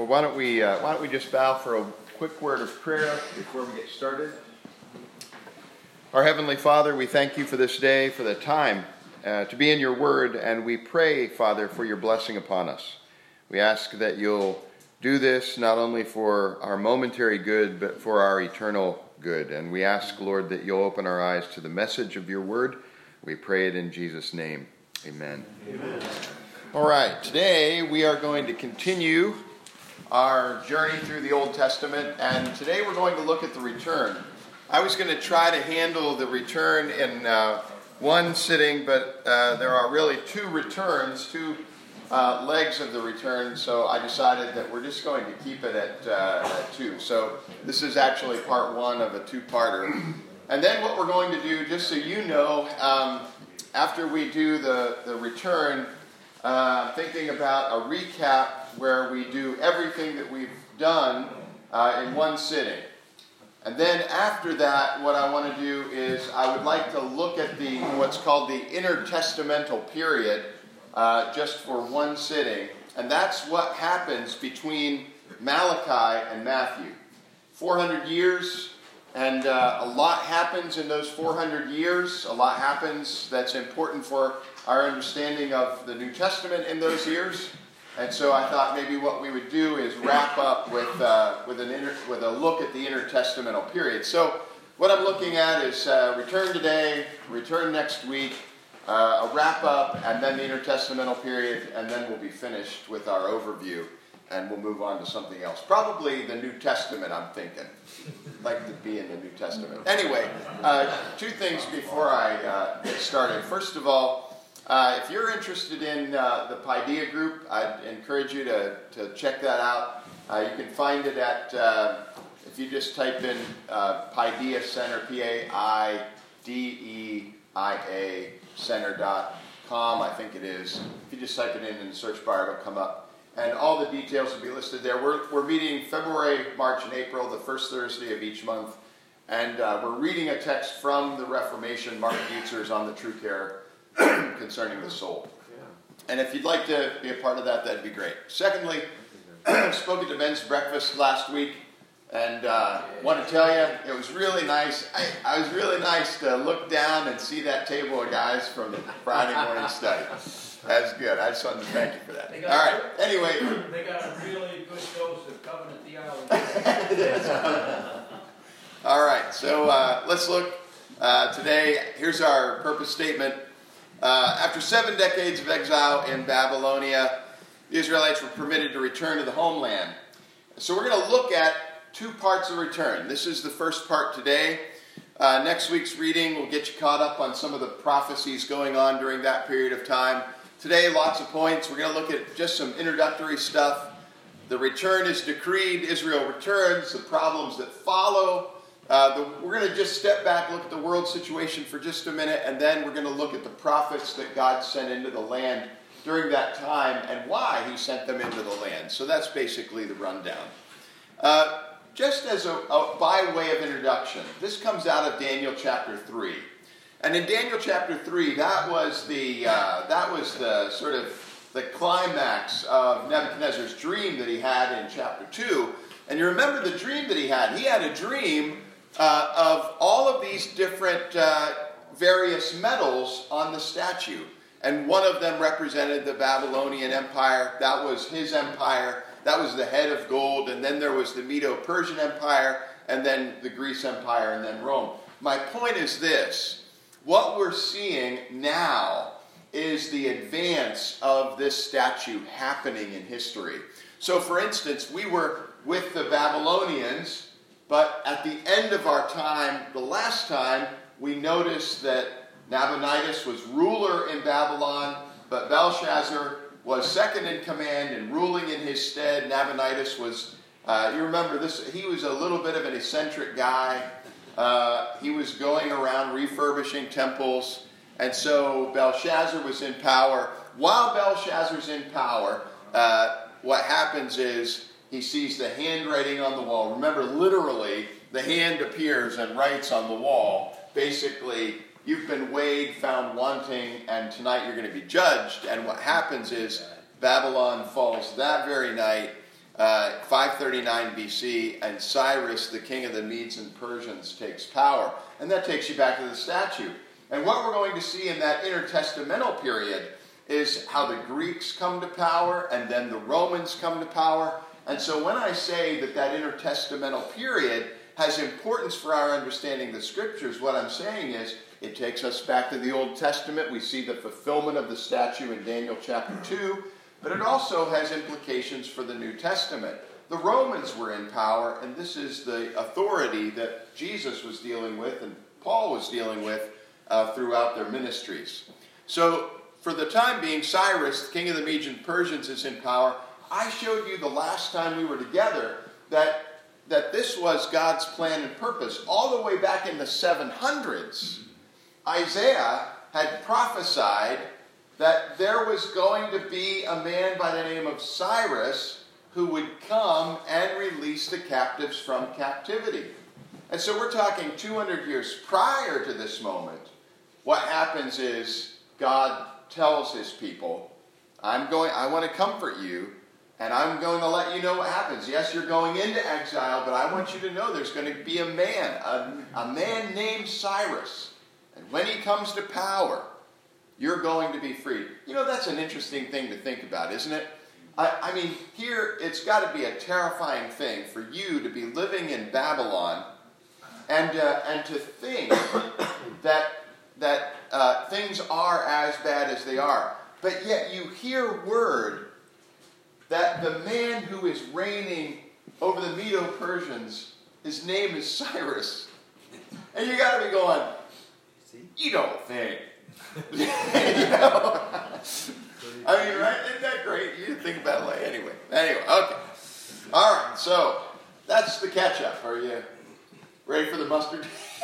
why don't we just bow for a quick word of prayer before we get started. Our Heavenly Father, we thank you for this day, for the time to be in your word, and we pray, Father, for your blessing upon us. We ask that you'll do this not only for our momentary good, but for our eternal good. And we ask, Lord, that you'll open our eyes to the message of your word. We pray it in Jesus' name. Amen. Amen. All right, today we are going to continue our journey through the Old Testament, and today we're going to look at the return. I was going to try to handle the return in one sitting, but there are really two returns, two legs of the return, so I decided that we're just going to keep it at two. So this is actually part one of a two-parter. And then what we're going to do, just so you know, after we do the return, thinking about a recap where we do everything that we've done in one sitting. And then after that, what I want to do is I would like to look at what's called the intertestamental period just for one sitting. And that's what happens between Malachi and Matthew. 400 years, and a lot happens in those 400 years. A lot happens that's important for our understanding of the New Testament in those years. And so I thought maybe what we would do is wrap up with a look at the intertestamental period. So what I'm looking at is return today, return next week, a wrap up, and then the intertestamental period, and then we'll be finished with our overview, and we'll move on to something else. Probably the New Testament, I'm thinking. I'd like to be in the New Testament. Anyway, two things before I get started. First of all, if you're interested in the Paideia group, I'd encourage you to check that out. You can find it at, if you just type in Paideia Center, Paideia Center.com, I think it is. If you just type it in the search bar, it'll come up. And all the details will be listed there. We're meeting February, March, and April, the first Thursday of each month. And we're reading a text from the Reformation, Martin Bucer's On the True Care concerning the soul. And if you'd like to be a part of that, that'd be great. Secondly, I spoke at the men's breakfast last week, and want to tell you, it was really nice. I was really nice to look down and see that table of guys from the Friday morning study. That's good. I just wanted to thank you for that. All right. Anyway. They got a really good dose of covenant theology. All right. So let's look today. Here's our purpose statement. After 7 decades of exile in Babylonia, the Israelites were permitted to return to the homeland. So we're going to look at two parts of return. This is the first part today. Next week's reading will get you caught up on some of the prophecies going on during that period of time. Today, lots of points. We're going to look at just some introductory stuff. The return is decreed. Israel returns. The problems that follow. We're going to just step back, look at the world situation for just a minute, and then we're going to look at the prophets that God sent into the land during that time and why he sent them into the land. So that's basically the rundown. Just as by way of introduction, this comes out of Daniel chapter 3. And in Daniel chapter 3, that was the sort of the climax of Nebuchadnezzar's dream that he had in chapter 2. And you remember the dream that he had. He had a dream of all of these different various metals on the statue. And one of them represented the Babylonian Empire. That was his empire. That was the head of gold. And then there was the Medo-Persian Empire, and then the Greece Empire, and then Rome. My point is this. What we're seeing now is the advance of this statue happening in history. So, for instance, we were with the Babylonians, but at the end of our time, the last time, we noticed that Nabonidus was ruler in Babylon, but Belshazzar was second in command and ruling in his stead. Nabonidus was, you remember this, he was a little bit of an eccentric guy. He was going around refurbishing temples, and so Belshazzar was in power. While Belshazzar's in power, what happens is he sees the handwriting on the wall. Remember, literally, the hand appears and writes on the wall, basically, you've been weighed, found wanting, and tonight you're going to be judged. And what happens is Babylon falls that very night. 539 BC, and Cyrus, the king of the Medes and Persians, takes power. And that takes you back to the statute. And what we're going to see in that intertestamental period is how the Greeks come to power, and then the Romans come to power. And so when I say that that intertestamental period has importance for our understanding the Scriptures, what I'm saying is it takes us back to the Old Testament. We see the fulfillment of the statute in Daniel chapter 2, but it also has implications for the New Testament. The Romans were in power, and this is the authority that Jesus was dealing with and Paul was dealing with throughout their ministries. So for the time being, Cyrus, king of the Medes and Persians, is in power. I showed you the last time we were together that this was God's plan and purpose. All the way back in the 700s, Isaiah had prophesied that there was going to be a man by the name of Cyrus who would come and release the captives from captivity. And so we're talking 200 years prior to this moment. What happens is God tells his people, I want to comfort you, and I'm going to let you know what happens. Yes, you're going into exile, but I want you to know there's going to be a man named Cyrus. And when he comes to power, you're going to be freed. You know, that's an interesting thing to think about, isn't it? I mean, here it's got to be a terrifying thing for you to be living in Babylon and to think that things are as bad as they are. But yet you hear word that the man who is reigning over the Medo-Persians, his name is Cyrus. And you got to be going, you don't think. You know? I mean, right? Isn't that great? You think about it like anyway, okay. All right, so that's the catch-up. Are you ready for the mustard?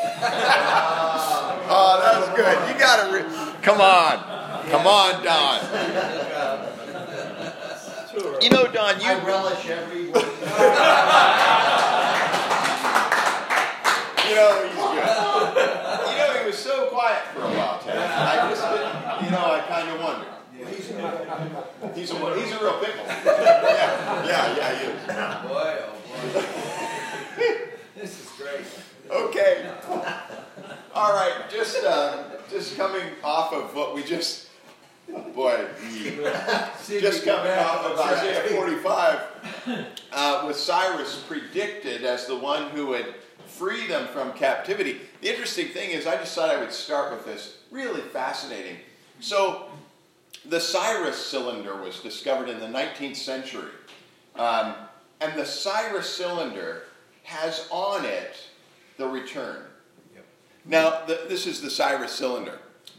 Oh, that was good. You got to come on, Don. You know, Don, I relish every word. You know, he's good. You know, he was so quiet for a while, Ted. I just didn't, I kind of wondered. He's a real pickle. Yeah, he is. Boy, oh boy. This is great. Okay. All right, just coming off of what we just, just coming off of Isaiah 45, with Cyrus predicted as the one who would free them from captivity. The interesting thing is, I just thought I would start with this. Really fascinating. So, the Cyrus cylinder was discovered in the 19th century. And the Cyrus cylinder has on it the return. Yep. Now, this is the Cyrus cylinder.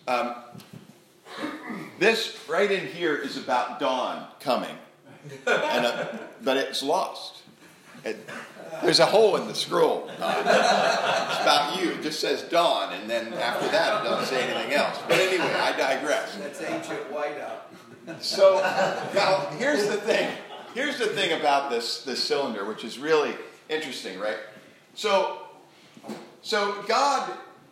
This right in here is about dawn coming. But it's lost. There's a hole in the scroll. It's about you. It just says dawn, and then after that it doesn't say anything else. But anyway, I digress. That's ancient whiteout. So, now, here's the thing. Here's the thing about this cylinder, which is really interesting, right? So God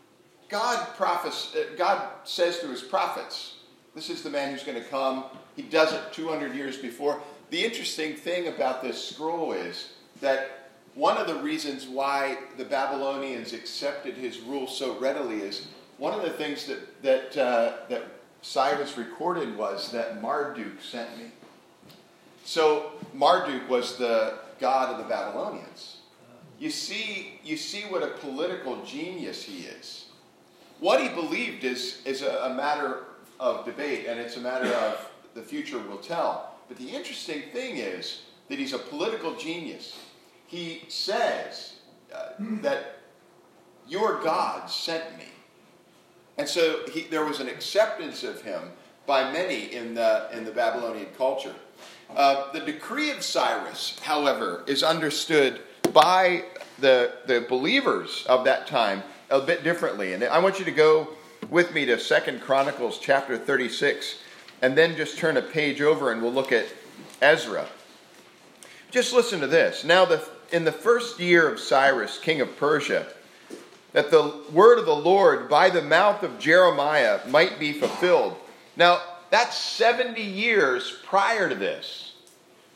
says to his prophets, this is the man who's going to come. He does it 200 years before. The interesting thing about this scroll is that one of the reasons why the Babylonians accepted his rule so readily is one of the things that Cyrus recorded was that Marduk sent me. So Marduk was the god of the Babylonians. You see what a political genius he is. What he believed is a matter of debate, and it's a matter of the future will tell. But the interesting thing is that he's a political genius. He says that your God sent me. And so there was an acceptance of him by many in the Babylonian culture. The decree of Cyrus, however, is understood by the believers of that time a bit differently. And I want you to go with me to 2 Chronicles chapter 36, and then just turn a page over and we'll look at Ezra. Just listen to this. Now, in the first year of Cyrus, king of Persia, that the word of the Lord by the mouth of Jeremiah might be fulfilled. Now, that's 70 years prior to this.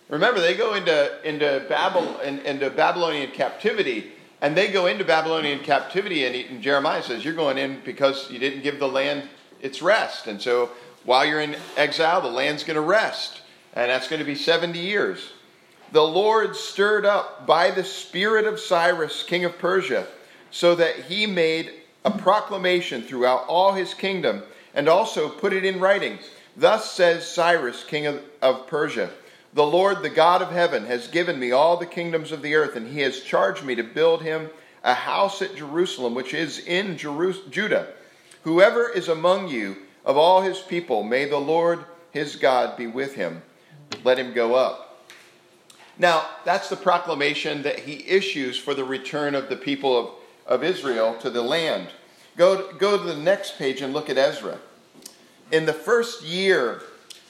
Remember, they go into Babylonian captivity, and they go into Babylonian captivity, and Jeremiah says, you're going in because you didn't give the land its rest. And so while you're in exile, the land's going to rest, and that's going to be 70 years. The Lord stirred up by the spirit of Cyrus, king of Persia, so that he made a proclamation throughout all his kingdom, and also put it in writing. Thus says Cyrus, king of Persia, the Lord, the God of heaven, has given me all the kingdoms of the earth, and he has charged me to build him a house at Jerusalem, which is in Judah. Whoever is among you of all his people, may the Lord his God be with him. Let him go up. Now, that's the proclamation that he issues for the return of the people of Israel to the land. Go to the next page and look at Ezra. In the first year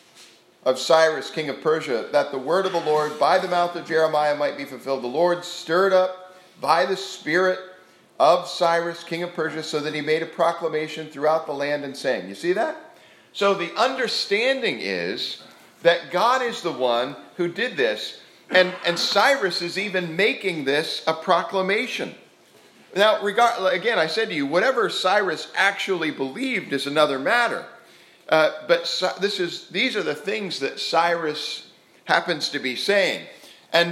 of Cyrus, king of Persia, that the word of the Lord by the mouth of Jeremiah might be fulfilled, the Lord stirred up by the spirit of Cyrus, king of Persia, so that he made a proclamation throughout the land and saying, you see that? So the understanding is that God is the one who did this, and Cyrus is even making this a proclamation. Now, again, I said to you, whatever Cyrus actually believed is another matter. But these are the things that Cyrus happens to be saying. And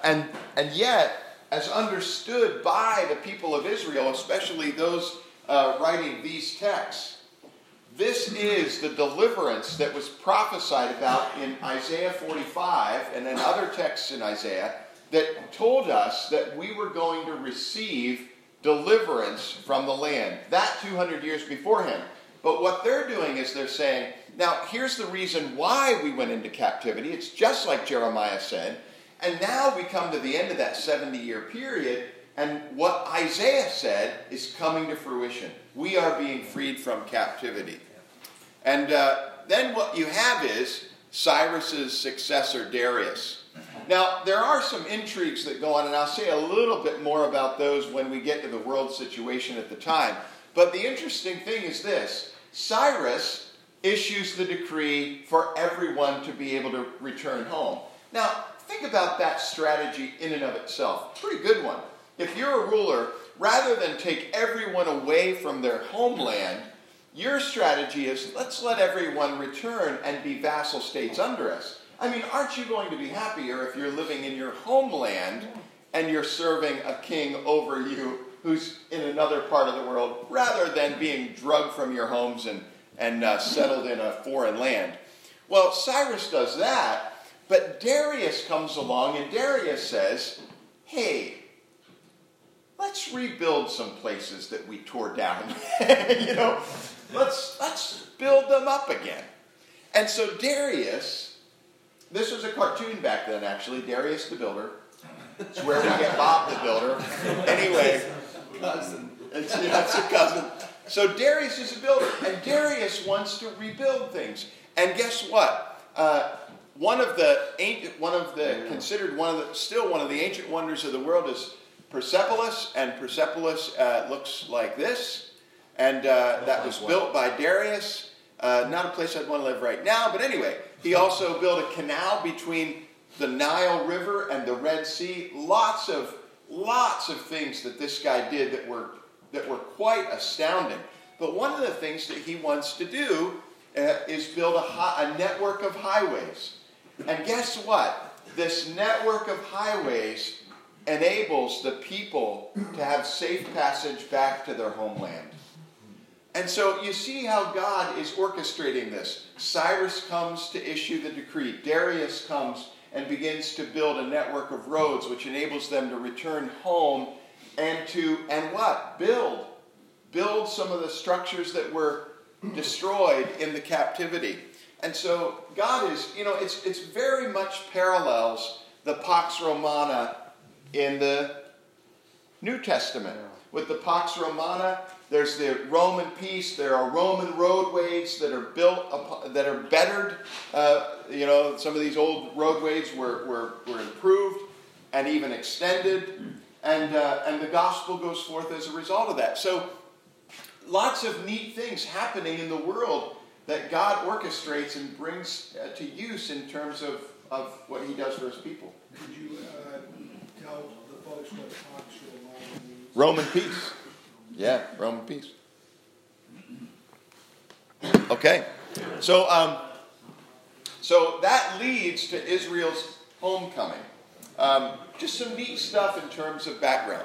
yet, as understood by the people of Israel, especially those writing these texts, this is the deliverance that was prophesied about in Isaiah 45 and in other texts in Isaiah that told us that we were going to receive deliverance from the land. That 200 years beforehand. But what they're doing is they're saying, now here's the reason why we went into captivity. It's just like Jeremiah said. And now we come to the end of that 70-year period, and what Isaiah said is coming to fruition. We are being freed from captivity. And then what you have is Cyrus's successor, Darius. Now, there are some intrigues that go on, and I'll say a little bit more about those when we get to the world situation at the time. But the interesting thing is this. Cyrus issues the decree for everyone to be able to return home. Now, think about that strategy in and of itself. Pretty good one. If you're a ruler, rather than take everyone away from their homeland, your strategy is, let's let everyone return and be vassal states under us. I mean, aren't you going to be happier if you're living in your homeland and you're serving a king over you who's in another part of the world, rather than being drugged from your homes and settled in a foreign land? Well, Cyrus does that, but Darius comes along, and Darius says, hey, let's rebuild some places that we tore down. Let's build them up again. And so Darius, this was a cartoon back then, actually, Darius the Builder. It's where we get Bob the Builder. Anyway, it's a cousin. So Darius is a builder, and Darius wants to rebuild things. And guess what? One of the ancient wonders of the world is Persepolis, and Persepolis looks like this. And that was built by Darius. Not a place I'd want to live right now, but anyway, he also built a canal between the Nile River and the Red Sea. Lots of things that this guy did that were quite astounding. But one of the things that he wants to do is build a network of highways. And guess what? This network of highways enables the people to have safe passage back to their homeland. And so you see how God is orchestrating this. Cyrus comes to issue the decree. Darius comes and begins to build a network of roads which enables them to return home and build some of the structures that were destroyed in the captivity. And so God is, it's very much parallels the Pax Romana in the New Testament. With the Pax Romana, there's the Roman peace. There are Roman roadways that are built, that are bettered. Some of these old roadways were improved and even extended. And the gospel goes forth as a result of that. So lots of neat things happening in the world that God orchestrates and brings to use in terms of what he does for his people. Could you tell the folks what Pax Romana means? Roman peace. Yeah, Roman peace. Okay. So that leads to Israel's homecoming. Just some neat stuff in terms of background.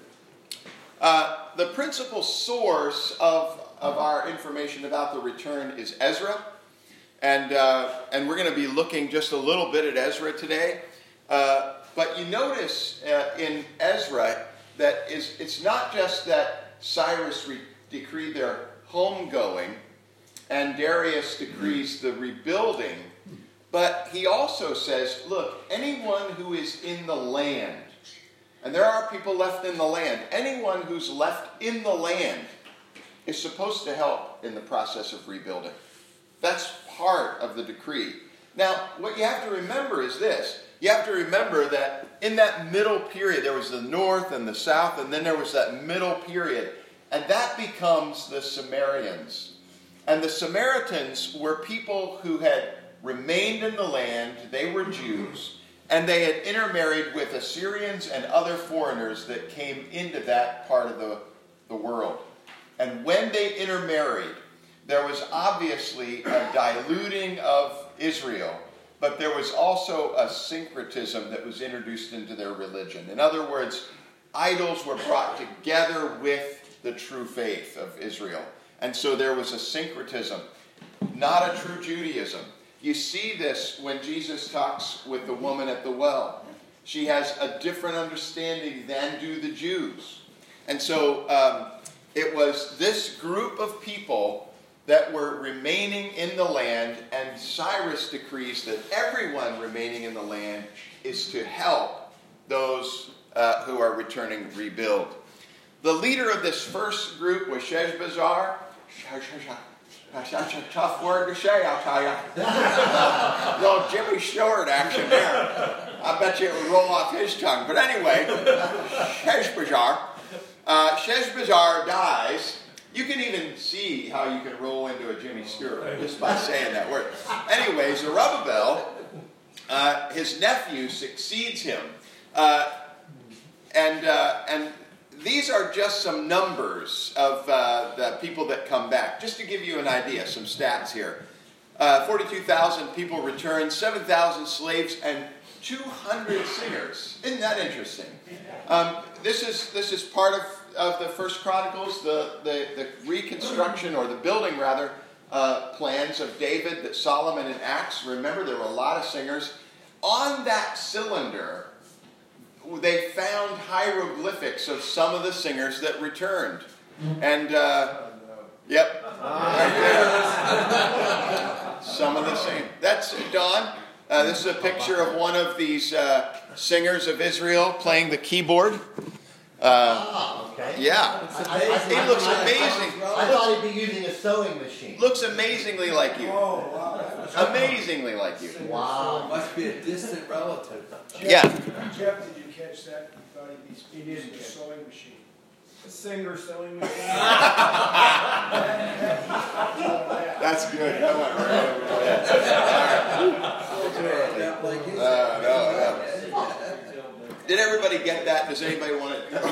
The principal source of our information about the return is Ezra. And we're going to be looking just a little bit at Ezra today. But you notice in Ezra that it's not just that Cyrus decreed their homegoing and Darius decrees the rebuilding, but he also says, look, anyone who is in the land, and there are people left in the land, anyone who's left in the land is supposed to help in the process of rebuilding. That's part of the decree. Now, what you have to remember is this. You have to remember that in that middle period, there was the north and the south, and then there was that middle period. And that becomes the Samaritans. And the Samaritans were people who had remained in the land. They were Jews. And they had intermarried with Assyrians and other foreigners that came into that part of the world. And when they intermarried, there was obviously a diluting of Israel, but there was also a syncretism that was introduced into their religion. In other words, idols were brought together with the true faith of Israel. And so there was a syncretism, not a true Judaism. You see this when Jesus talks with the woman at the well. She has a different understanding than do the Jews. And so it was this group of people that were remaining in the land, and Cyrus decrees that everyone remaining in the land is to help those who are returning to rebuild. The leader of this first group was Sheshbazzar. That's a tough word to say, I'll tell you. Little Jimmy Stewart action there. I bet you it would roll off his tongue. But anyway, Sheshbazzar. Sheshbazzar dies. You can even see how you can roll into a Jimmy Stewart just by saying that word. Anyway, Zerubbabel, his nephew, succeeds him. And these are just some numbers of the people that come back. Just to give you an idea, some stats here. 42,000 people returned, 7,000 slaves, and 200 singers. Isn't that interesting? This is part of the First Chronicles, the reconstruction, or the building rather, plans of David that Solomon enacts. Remember, there were a lot of singers. On that cylinder, they found hieroglyphics of some of the singers that returned. And, yep. Some of the same. That's Don. This is a picture of one of these singers of Israel playing the keyboard. Okay. Yeah. He looks amazing. I thought he'd be using a sewing machine. Looks amazingly like you. Oh, wow. Amazingly like you. Wow. Must be a distant relative. Yeah. Jeff, did you catch that? You thought he'd be using a sewing machine. A singer sewing machine? That's good. That went right over my head. No. Did everybody get that? Does anybody want it? No,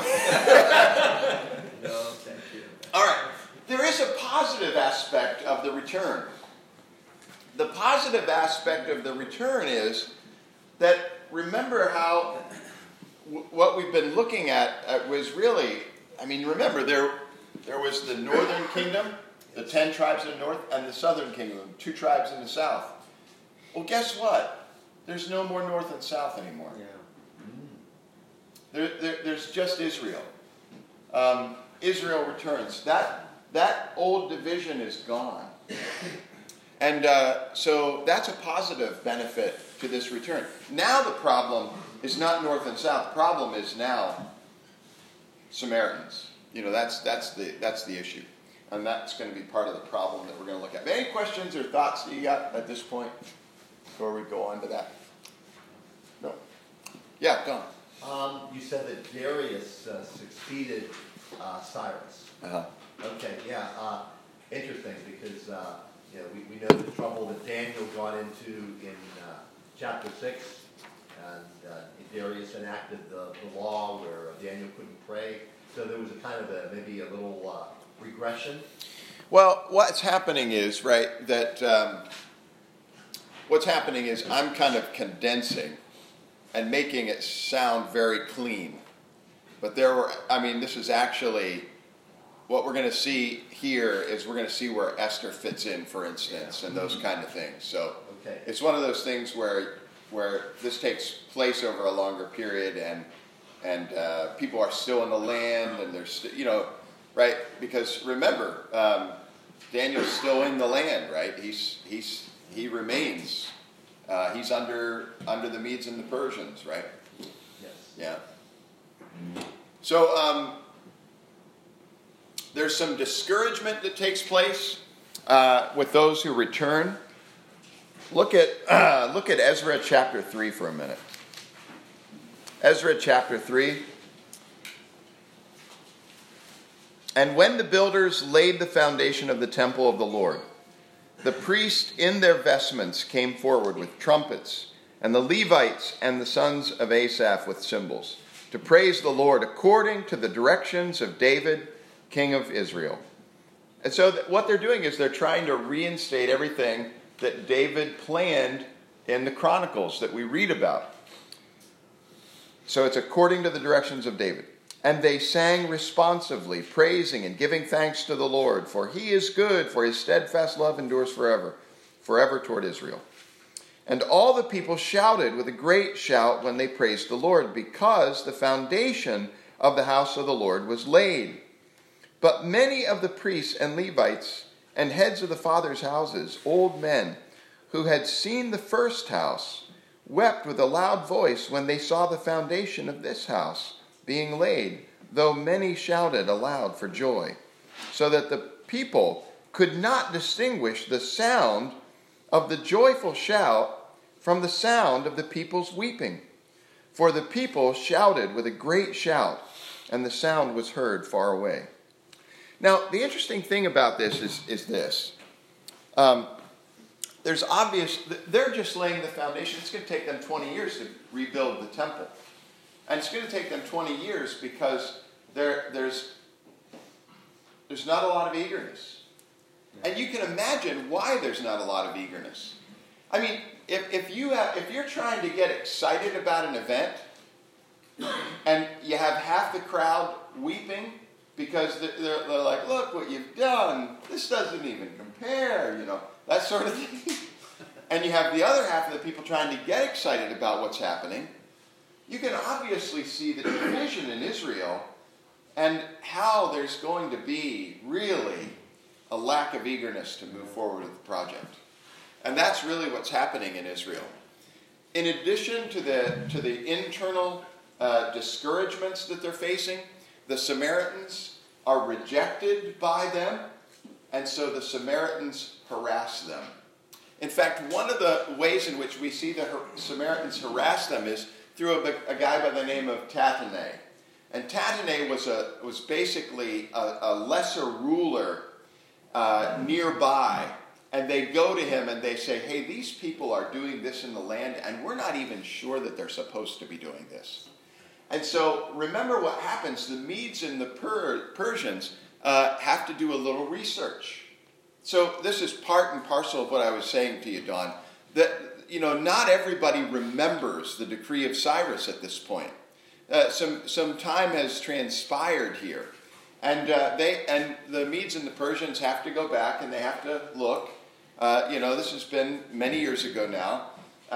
thank you. All right. There is a positive aspect of the return. The positive aspect of the return is that, remember how what we've been looking at was really, remember there was the northern kingdom, the 10 tribes in the north, and the southern kingdom, 2 tribes in the south. Well, guess what? There's no more north and south anymore. Yeah. There's just Israel. Israel returns. That old division is gone. And so that's a positive benefit to this return. Now the problem is not north and south. The problem is now Samaritans. That's the issue. And that's going to be part of the problem that we're going to look at. Any questions or thoughts that you got at this point before we go on to that? No? Yeah, Don. You said that Darius succeeded Cyrus. Uh-huh. Okay, yeah. Interesting, because we know the trouble that Daniel got into chapter 6, and Darius enacted the law where Daniel couldn't pray. So there was a kind of maybe a little regression. Well, what's happening is, right, that what's happening is I'm kind of condensing and making it sound very clean. But this is actually, what we're going to see here is we're going to see where Esther fits in, for instance, and those kind of things. So It's one of those things where this takes place over a longer period, and people are still in the land, and there's, right? Because remember, Daniel's still in the land, right? He remains. He's under the Medes and the Persians, right? Yes. Yeah. So there's some discouragement that takes place with those who return. Look at Ezra chapter 3 for a minute. Ezra chapter 3. And when the builders laid the foundation of the temple of the Lord, the priests in their vestments came forward with trumpets, and the Levites and the sons of Asaph with cymbals, to praise the Lord according to the directions of David, king of Israel. And so what they're doing is they're trying to reinstate everything that David planned in the Chronicles that we read about. So it's according to the directions of David. And they sang responsively, praising and giving thanks to the Lord, for he is good, for his steadfast love endures forever, forever toward Israel. And all the people shouted with a great shout when they praised the Lord, because the foundation of the house of the Lord was laid. But many of the priests and Levites and heads of the fathers' houses, old men, who had seen the first house, wept with a loud voice when they saw the foundation of this house being laid, though many shouted aloud for joy, so that the people could not distinguish the sound of the joyful shout from the sound of the people's weeping. For the people shouted with a great shout, and the sound was heard far away. Now, the interesting thing about this is this. They're just laying the foundation. It's going to take them 20 years to rebuild the temple. And it's going to take them 20 years because there's not a lot of eagerness. And you can imagine why there's not a lot of eagerness. I mean, if you're trying to get excited about an event and you have half the crowd weeping because they're like, look what you've done, this doesn't even compare, that sort of thing. And you have the other half of the people trying to get excited about what's happening, you can obviously see the division in Israel and how there's going to be really a lack of eagerness to move forward with the project. And that's really what's happening in Israel. In addition to the internal discouragements that they're facing, the Samaritans are rejected by them, and so the Samaritans harass them. In fact, one of the ways in which we see the Samaritans harass them is through a guy by the name of Tattenai. And Tattenai was basically a lesser ruler nearby. And they go to him and they say, hey, these people are doing this in the land, and we're not even sure that they're supposed to be doing this. And so remember what happens. The Medes and the Persians have to do a little research. So this is part and parcel of what I was saying to you, Don, that not everybody remembers the decree of Cyrus at this point. Some time has transpired here. And the Medes and the Persians have to go back and they have to look. This has been many years ago now.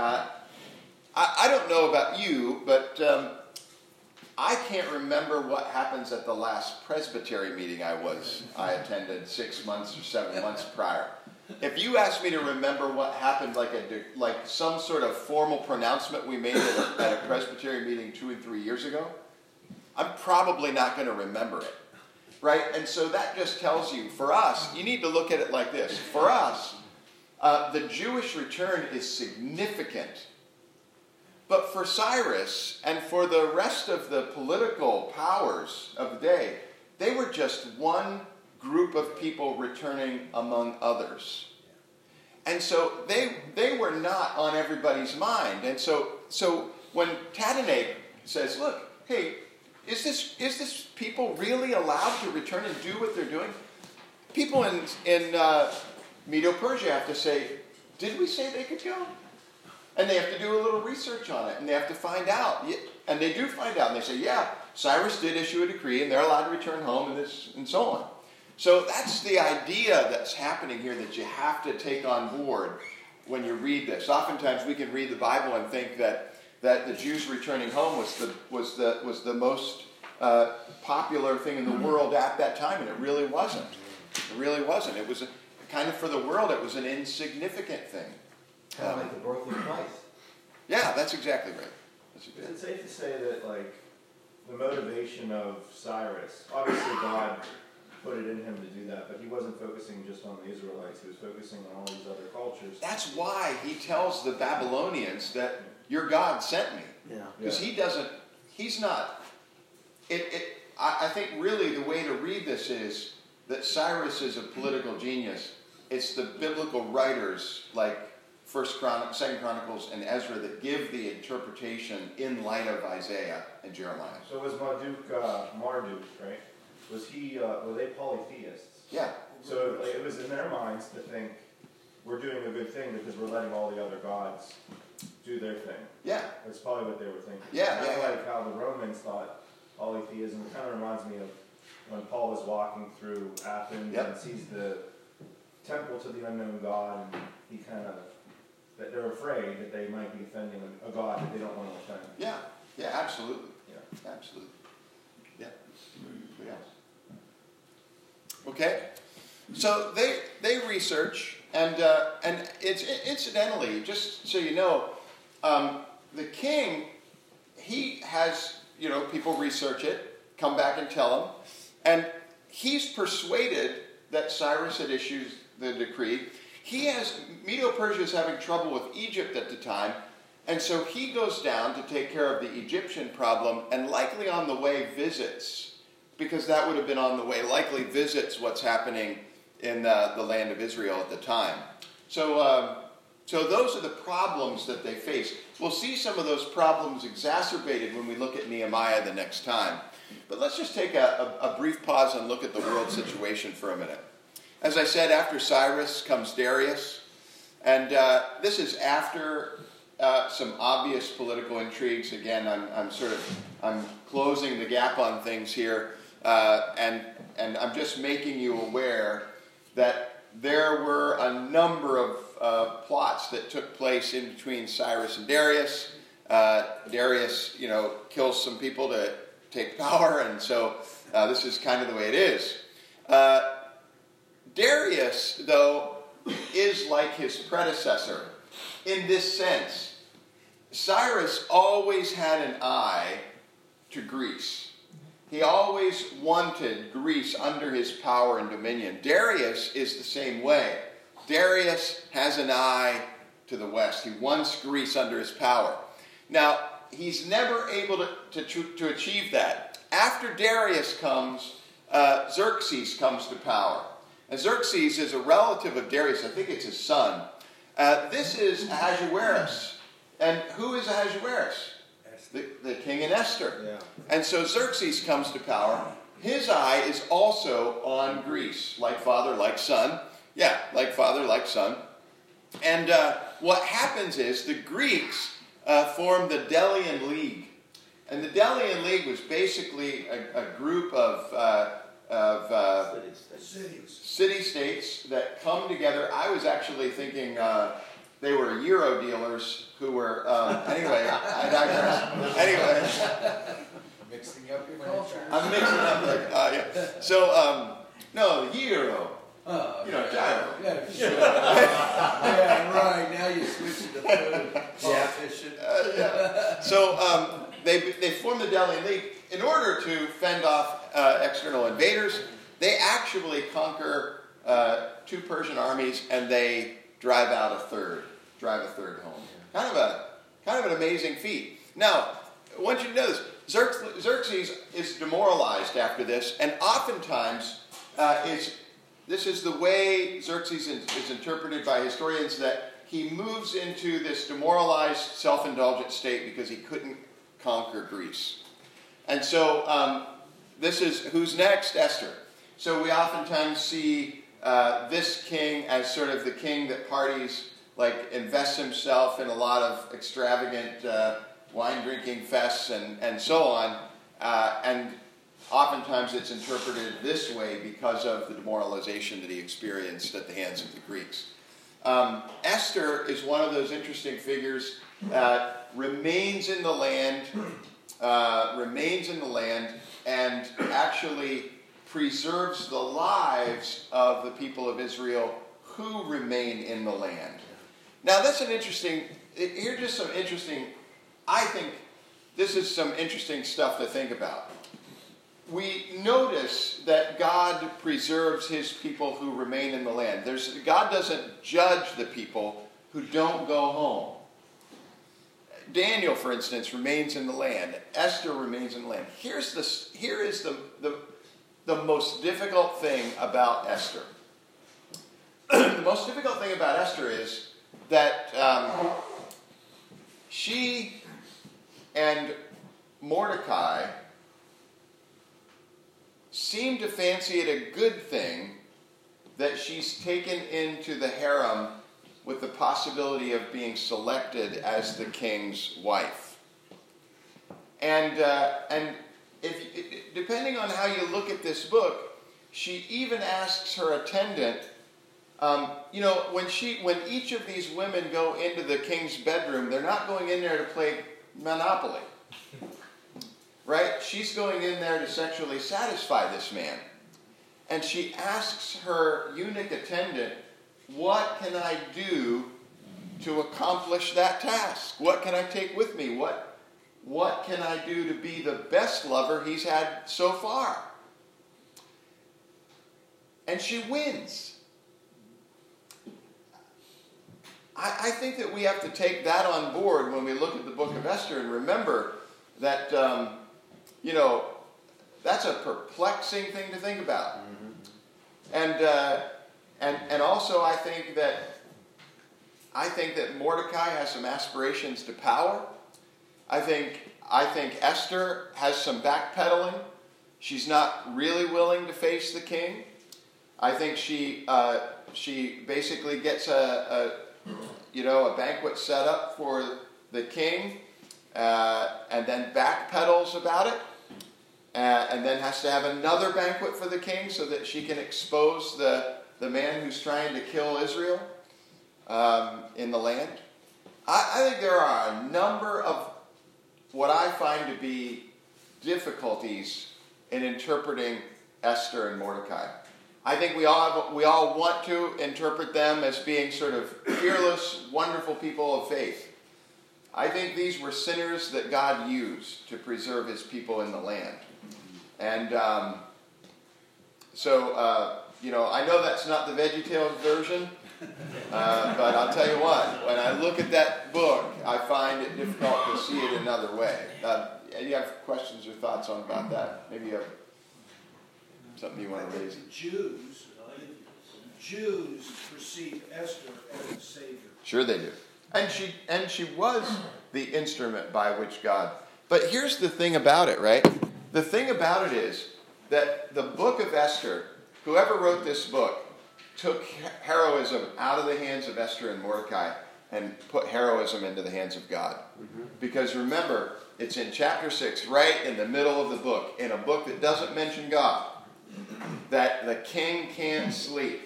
I don't know about you, but I can't remember what happens at the last presbytery meeting I attended 6 months or 7 months prior. If you ask me to remember what happened, like some sort of formal pronouncement we made at a presbytery meeting 2 and 3 years ago, I'm probably not going to remember it. Right? And so that just tells you, for us, you need to look at it like this. For us, the Jewish return is significant. But for Cyrus and for the rest of the political powers of the day, they were just one group of people returning among others. And so they were not on everybody's mind. And so when Tadenate says, look, hey, is this people really allowed to return and do what they're doing? People in Medo-Persia have to say, did we say they could go? And they have to do a little research on it, and they have to find out. And they do find out, and they say, yeah, Cyrus did issue a decree, and they're allowed to return home, and so on. So that's the idea that's happening here that you have to take on board when you read this. Oftentimes we can read the Bible and think that the Jews returning home was the most popular thing in the world at that time, and it really wasn't. It really wasn't. It was kind of, for the world, it was an insignificant thing. Kind of like the birth of Christ. Yeah, that's exactly right. Is it safe to say that, like, the motivation of Cyrus, obviously God put it in him to do that, but he wasn't focusing just on the Israelites, he was focusing on all these other cultures. That's why he tells the Babylonians that your God sent me. Yeah. Because he's not, I think really the way to read this is that Cyrus is a political genius. It's the biblical writers like 2 Chronicles, and Ezra that give the interpretation in light of Isaiah and Jeremiah. So was Marduk, right? Were they polytheists? Yeah. So like, it was in their minds to think, we're doing a good thing because we're letting all the other gods do their thing. Yeah. That's probably what they were thinking. Yeah, Kind of yeah. like how the Romans thought polytheism. It kind of reminds me of when Paul was walking through Athens Yep. and sees the temple to the unknown God, and he kind of, that they're afraid that they might be offending a God that they don't want to offend. Yeah. Yeah, absolutely. Yeah. Absolutely. Yeah. Yeah. Okay. So they research, and it's incidentally, just so you know, the king, he has, people research it, come back and tell him, and he's persuaded that Cyrus had issued the decree. Medo-Persia is having trouble with Egypt at the time, and so he goes down to take care of the Egyptian problem, and likely on the way visits, because that would have been on the way, likely visits what's happening in the land of Israel at the time. So those are the problems that they face. We'll see some of those problems exacerbated when we look at Nehemiah the next time. But let's just take a brief pause and look at the world situation for a minute. As I said, after Cyrus comes Darius, and this is after some obvious political intrigues. Again, I'm closing the gap on things here, and I'm just making you aware that there were a number of plots that took place in between Cyrus and Darius. Darius, kills some people to take power, and so this is kind of the way it is. Darius, though, is like his predecessor in this sense. Cyrus always had an eye to Greece. He always wanted Greece under his power and dominion. Darius is the same way. Darius has an eye to the west. He wants Greece under his power. Now, he's never able to achieve that. After Darius comes, Xerxes comes to power. And Xerxes is a relative of Darius. I think it's his son. This is Ahasuerus. And who is Ahasuerus? The king in Esther. Yeah. And so Xerxes comes to power. His eye is also on Greece. Like father, like son. Yeah, like father, like son. And what happens is the Greeks formed the Delian League. And the Delian League was basically a group of city-states that come together. I was actually thinking they were Euro dealers who were, anyway, I digress. Anyway. Mixing up your culture. I'm mixing up yeah. So, no, Euro. Gyro. Yeah, sure. Yeah, right. Now you switch to food. Politician. Yeah. So, they formed the Delian League in order to fend off external invaders. They actually conquer 2 Persian armies, and they drive a third home. Kind of an amazing feat. Now, I want you to know this. Xerxes is demoralized after this, and oftentimes is this is the way Xerxes is interpreted by historians, that he moves into this demoralized, self-indulgent state because he couldn't conquer Greece. And so this is, who's next? Esther. So we oftentimes see this king as sort of the king that parties, like invests himself in a lot of extravagant wine-drinking fests and so on. And oftentimes it's interpreted this way because of the demoralization that he experienced at the hands of the Greeks. Esther is one of those interesting figures that remains in the land, and actually preserves the lives of the people of Israel who remain in the land. Now that's an interesting, here's just some interesting, I think this is some interesting stuff to think about. We notice that God preserves his people who remain in the land. God doesn't judge the people who don't go home. Daniel, for instance, remains in the land. Esther remains in the land. Here is the most difficult thing about Esther. The most difficult thing about Esther is that she and Mordecai seem to fancy it a good thing that she's taken into the harem with the possibility of being selected as the king's wife. And if depending on how you look at this book, she even asks her attendant, when each of these women go into the king's bedroom, they're not going in there to play Monopoly. Right? She's going in there to sexually satisfy this man. And she asks her eunuch attendant, what can I do to accomplish that task? What can I take with me? What can I do to be the best lover he's had so far? And she wins. I think that we have to take that on board when we look at the book of Esther and remember that, that's a perplexing thing to think about. And also I think that Mordecai has some aspirations to power. I think Esther has some backpedaling. She's not really willing to face the king. I think she basically gets a banquet set up for the king, and then backpedals about it, and then has to have another banquet for the king so that she can expose the man who's trying to kill Israel in the land. I think there are a number of what I find to be difficulties in interpreting Esther and Mordecai. I think we all want to interpret them as being sort of fearless, wonderful people of faith. I think these were sinners that God used to preserve his people in the land. And I know that's not the VeggieTales version, but I'll tell you what, when I look at that book, I find it difficult to see it another way. You have questions or thoughts about that? Maybe you have something you want to raise? Jews perceive Esther as a savior. Sure they do. And she was the instrument by which God... But here's the thing about it, right? The thing about it is that the book of Esther, whoever wrote this book, took heroism out of the hands of Esther and Mordecai and put heroism into the hands of God. Mm-hmm. Because remember, it's in chapter 6, right in the middle of the book, in a book that doesn't mention God, that the king can't sleep.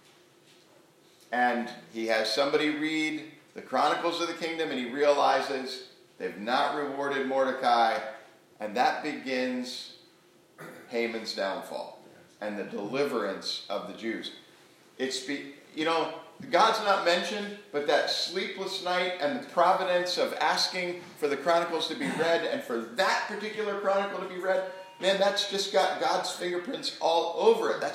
And he has somebody read the Chronicles of the Kingdom, and he realizes they've not rewarded Mordecai, and that begins Haman's downfall and the deliverance of the Jews. God's not mentioned, but that sleepless night and the providence of asking for the Chronicles to be read and for that particular Chronicle to be read, man, that's just got God's fingerprints all over it.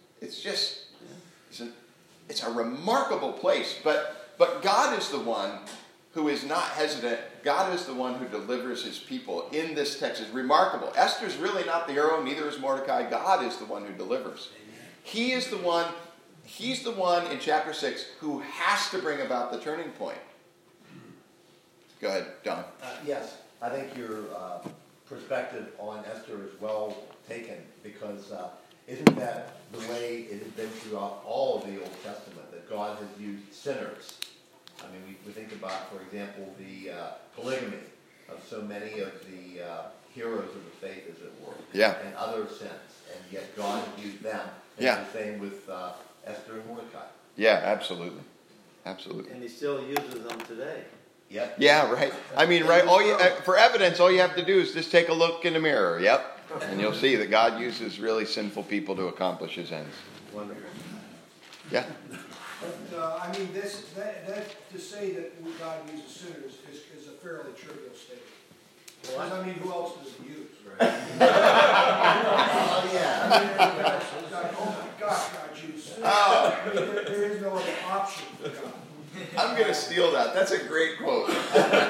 It's a remarkable place. But God is the one who is not hesitant. God is the one who delivers his people in this text. It's remarkable. Esther's really not the hero, neither is Mordecai. God is the one who delivers. He is the one he's the one in chapter 6 who has to bring about the turning point. Go ahead, Don. Yes, I think your perspective on Esther is well taken, because isn't that the way it has been throughout all of the Old Testament, that God has used sinners? I mean, we think about, for example, the polygamy of so many of the heroes of the faith, as it were, and other sins, and yet God has used them. And it's the same with Esther and Mordecai. Yeah, absolutely. Absolutely. And he still uses them today. Yep. Yeah, right. I mean, right. For evidence, all you have to do is just take a look in the mirror. Yep. And you'll see that God uses really sinful people to accomplish his ends. Wonderful. Yeah. But, I mean, that to say that God uses sinners is a fairly trivial statement. Because, I mean, who else does he use? Right? Oh, yeah. I mean, it's like, oh my gosh, God uses sinners. I mean, there is no other option for God. I'm going to steal that. That's a great quote. So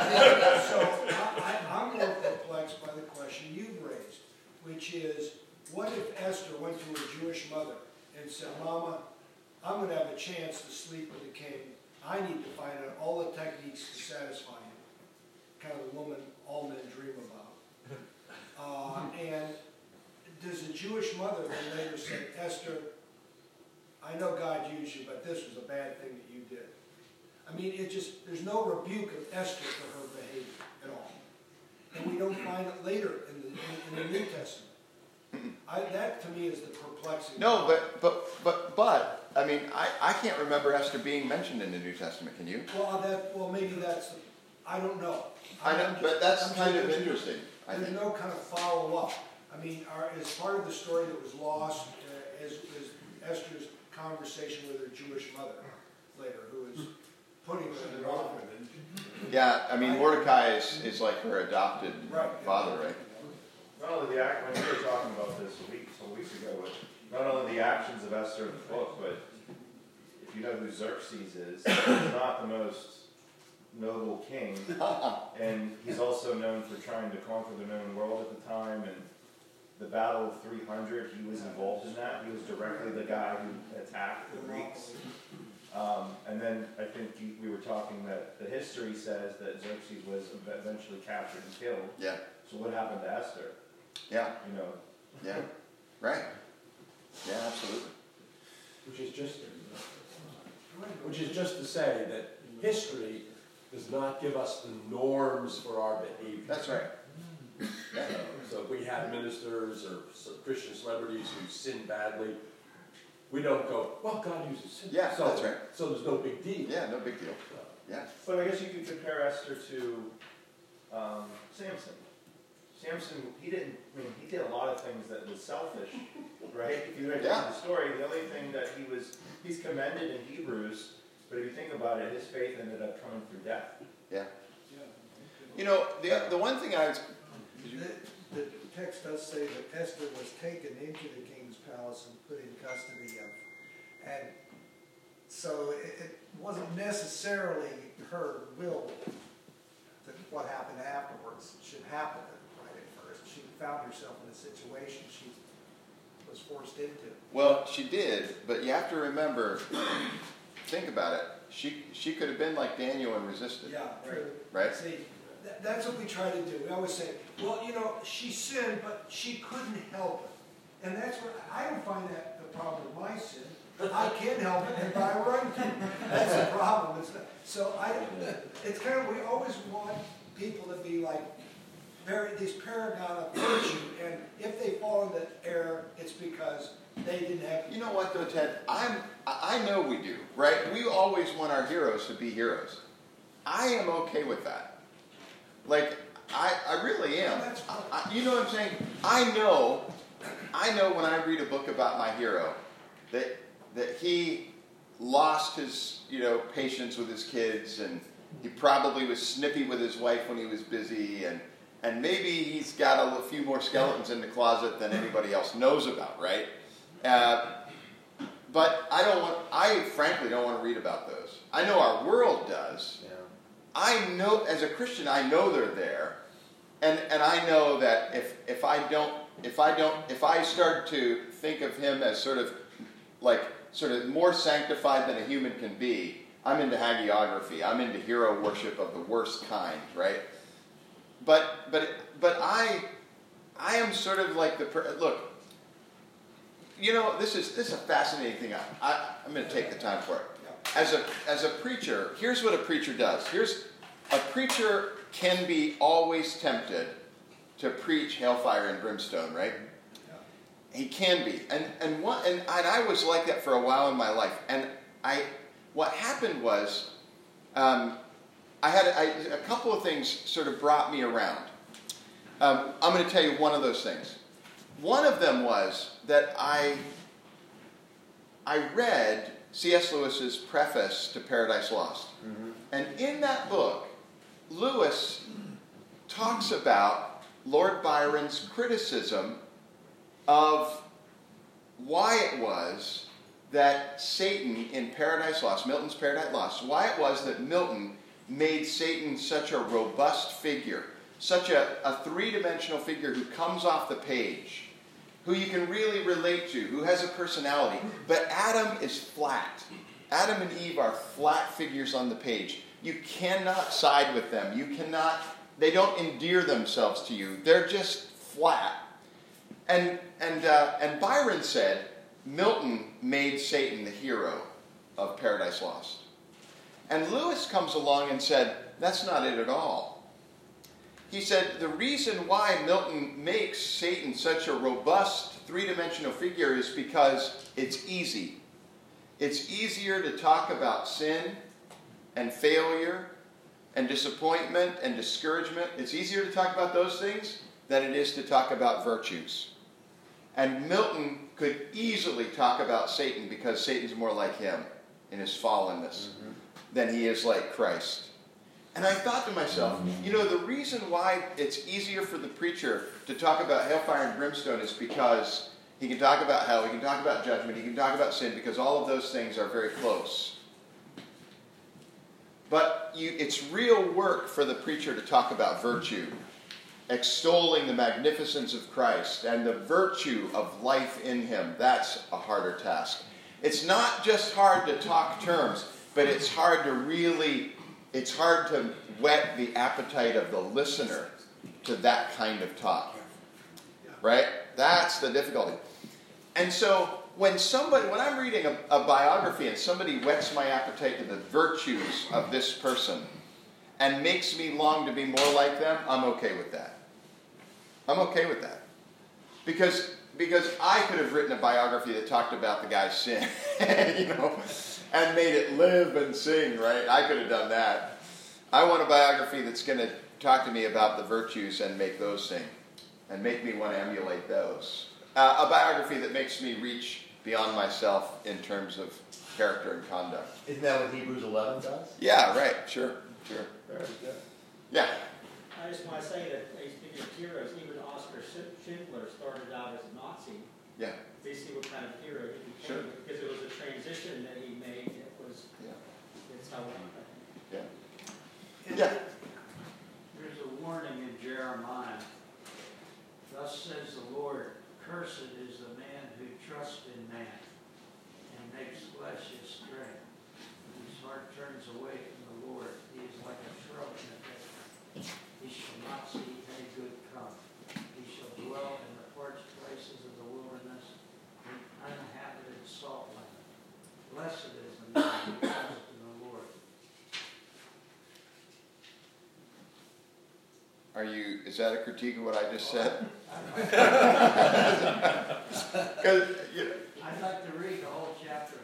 I'm more perplexed by the question you've raised, which is, what if Esther went to her Jewish mother and said, Mama, I'm going to have a chance to sleep with the king. I need to find out all the techniques to satisfy him. Kind of the woman all men dream about. And does the Jewish mother then later say, Esther, I know God used you, but this was a bad thing that you did. I mean, there's no rebuke of Esther for her behavior at all. And we don't find it later in the New Testament. That to me is the perplexing. No, but I mean, I can't remember Esther being mentioned in the New Testament. Can you? Well, maybe that's, I don't know. But that's kind of interesting. There's no kind of follow-up. I mean, as part of the story that was lost is Esther's conversation with her Jewish mother later, who is putting her in the wrong. Yeah, I mean, Mordecai is like her adopted father, right? Not only the act, when we were talking about this some weeks ago, with not only the actions of Esther in the book, but if you know who Xerxes is, he's not the most noble king, and he's also known for trying to conquer the known world at the time, and the Battle of 300, he was involved in that. He was directly the guy who attacked the Greeks. And then I think we were talking that the history says that Xerxes was eventually captured and killed. Yeah. So what happened to Esther? Yeah. You know. Yeah. Right. Yeah, absolutely. Which is just to say that history does not give us the norms for our behavior. That's right. Yeah. So if we have ministers or Christian celebrities who sin badly, we don't go, well, God uses sin. Yeah, that's right. So there's no big deal. Yeah, no big deal. Yeah. But I guess you could compare Esther to Samson. Samson, he did a lot of things that was selfish, right? If you read the story, the only thing that he's commended in Hebrews, but if you think about it, his faith ended up coming through death. Yeah. You know, the one thing I was... The text does say that Esther was taken into the king's palace and put in custody of, and so it wasn't necessarily her will that what happened afterwards should happen right at first. She found herself in a situation she was forced into. Well, she did, but you have to remember, think about it. She could have been like Daniel and resisted. Yeah, right. See, that's what we try to do. We always say, well, you know, she sinned, but she couldn't help it. And that's what, I don't find that the problem with my sin. I can help it if I run to. That's the problem. It's kind of, we always want people to be like these paragon of virtue, and if they fall into error, it's because they didn't have... You know what, though, Ted? I know we do, right? We always want our heroes to be heroes. I am okay with that. Like, I really am. You know what I'm saying? I know when I read a book about my hero that he lost his, patience with his kids, and he probably was snippy with his wife when he was busy, and maybe he's got a few more skeletons in the closet than anybody else knows about, right? But I frankly don't want to read about those. I know our world does. Yeah. I know, as a Christian, I know they're there, and I know that if I start to think of him as sort of like sort of more sanctified than a human can be, I'm into hagiography. I'm into hero worship of the worst kind, right? But I am sort of like look. You know, this is a fascinating thing. I'm going to take the time for it. As a preacher, here's what a preacher does. A preacher can be always tempted to preach hellfire and brimstone, right? He can be, and I was like that for a while in my life. And what happened was, a couple of things sort of brought me around. I'm going to tell you one of those things. One of them was that I read C.S. Lewis's preface to Paradise Lost. Mm-hmm. And in that book, Lewis talks about Lord Byron's criticism of why it was that Satan in Paradise Lost, Milton's Paradise Lost, why it was that Milton made Satan such a robust figure, such a three-dimensional figure who comes off the page, who you can really relate to, who has a personality. But Adam is flat. Adam and Eve are flat figures on the page. You cannot side with them. They don't endear themselves to you. They're just flat. And Byron said, Milton made Satan the hero of Paradise Lost. And Lewis comes along and said, that's not it at all. He said the reason why Milton makes Satan such a robust three-dimensional figure is because it's easy. It's easier to talk about sin and failure and disappointment and discouragement. It's easier to talk about those things than it is to talk about virtues. And Milton could easily talk about Satan because Satan's more like him in his fallenness than he is like Christ. And I thought to myself, the reason why it's easier for the preacher to talk about hellfire and brimstone is because he can talk about hell, he can talk about judgment, he can talk about sin, because all of those things are very close. But it's real work for the preacher to talk about virtue, extolling the magnificence of Christ and the virtue of life in him. That's a harder task. It's not just hard to talk terms, but it's hard to whet the appetite of the listener to that kind of talk. Right? That's the difficulty. And so when I'm reading a biography and somebody whets my appetite to the virtues of this person and makes me long to be more like them, I'm okay with that. I'm okay with that. Because I could have written a biography that talked about the guy's sin, and made it live and sing, right? I could have done that. I want a biography that's going to talk to me about the virtues and make those sing, and make me want to emulate those. A biography that makes me reach beyond myself in terms of character and conduct. Isn't that what Hebrews 11 does? Yeah, right. Sure. Yeah. I just want to say that, speaking of heroes, even Oskar Schindler started out as a Nazi. Yeah. They see what kind of hero he became. Sure. Because it was a transition that he made. It's how it went. Yeah. There's a warning in Jeremiah. Thus says the Lord, cursed is the man who trusts in man and makes flesh his strength. His heart turns away from the Lord. He is like a shrub in the desert. He shall not see any good come. He shall dwell in the parched places of the wilderness, in uninhabited salt land. Blessed is the man who trusts in the Lord. Is that a critique of what I just said? I'd like to read the whole chapter.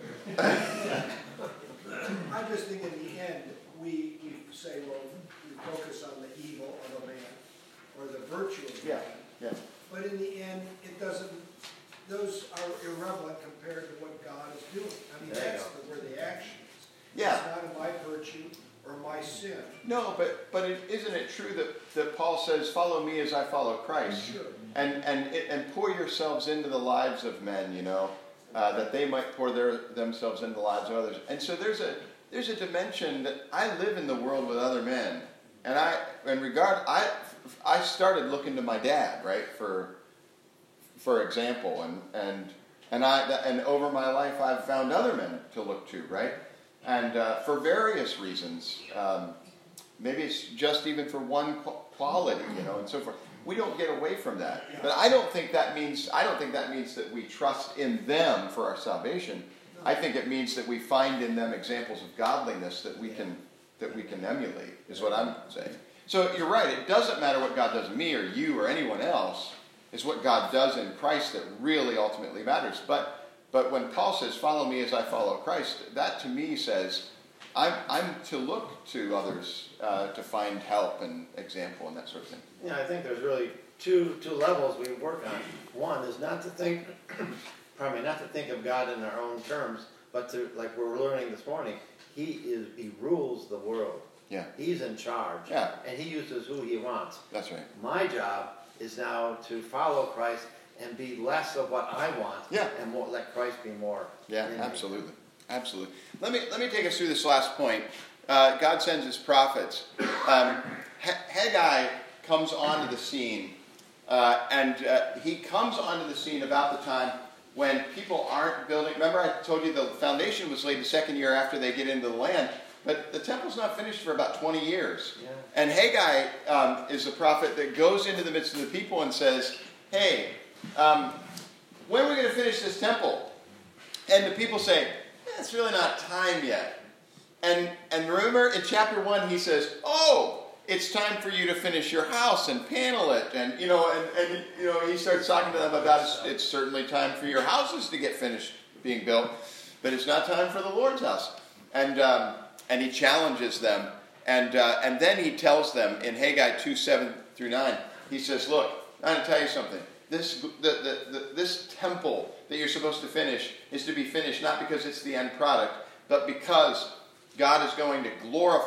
I just think in the end, we say, well, we focus on the evil of a man, or the virtue of a man. Yeah. But in the end, those are irrelevant compared to what God is doing. I mean, that's where the action is. Yeah. It's not my virtue or my sin. No, but isn't it true that Paul says, follow me as I follow Christ? Sure. And pour yourselves into the lives of men, that they might pour themselves into the lives of others. And so there's a dimension that I live in the world with other men. And I started looking to my dad, right, for example, and And over my life, I've found other men to look to, right? And for various reasons, maybe it's just even for one quality, and so forth. We don't get away from that. But I don't think that means that we trust in them for our salvation. I think it means that we find in them examples of godliness that we can emulate, is what I'm saying. So you're right, it doesn't matter what God does in me or you or anyone else. It's what God does in Christ that really ultimately matters. But when Paul says, follow me as I follow Christ, that to me says, I'm to look to others to find help and example and that sort of thing. Yeah, I think there's really two levels we work on. One is not to think of God in our own terms, but to, like we're learning this morning, he rules the world. Yeah. He's in charge. Yeah. And he uses who he wants. That's right. My job is now to follow Christ and be less of what I want, and more, let Christ be more. Yeah, absolutely. Absolutely. Let me take us through this last point. God sends his prophets. Haggai comes onto the scene, and he comes onto the scene about the time when people aren't building. Remember I told you the foundation was laid the second year after they get into the land, but the temple's not finished for about 20 years. Yeah. And Haggai is the prophet that goes into the midst of the people and says, hey, when are we going to finish this temple? And the people say, it's really not time yet. And remember in chapter 1 he says, oh, it's time for you to finish your house and panel it. And he starts talking to them about it's certainly time for your houses to get finished being built, but it's not time for the Lord's house. And he challenges them. And then he tells them in Haggai 2:7-9, he says, look, I'm going to tell you something. This temple that you're supposed to finish is to be finished not because it's the end product, but because God is going to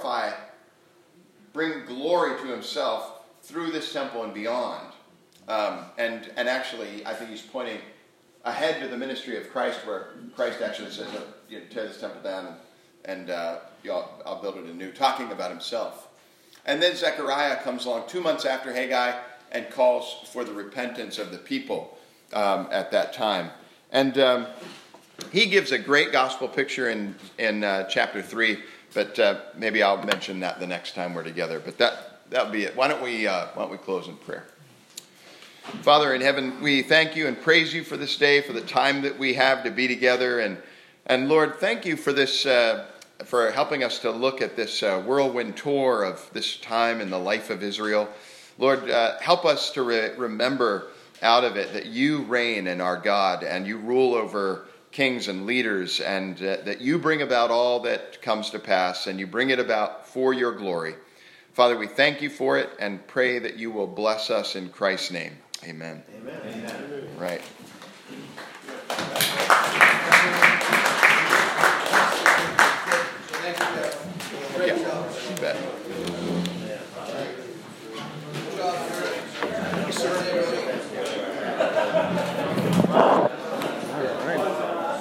bring glory to himself through this temple and beyond. And actually, I think he's pointing ahead to the ministry of Christ, where Christ actually says, tear this temple down and I'll build it anew, talking about himself. And then Zechariah comes along 2 months after Haggai and calls for the repentance of the people at that time. And he gives a great gospel picture in chapter 3, but maybe I'll mention that the next time we're together. But that'll be it. Why don't we close in prayer? Father in heaven, we thank you and praise you for this day, for the time that we have to be together. And Lord, thank you for this, for helping us to look at this whirlwind tour of this time in the life of Israel. Lord, help us to remember out of it that you reign and are God, and you rule over kings and leaders, and that you bring about all that comes to pass, and you bring it about for your glory. Father, we thank you for it and pray that you will bless us in Christ's name. Amen. Amen. Right.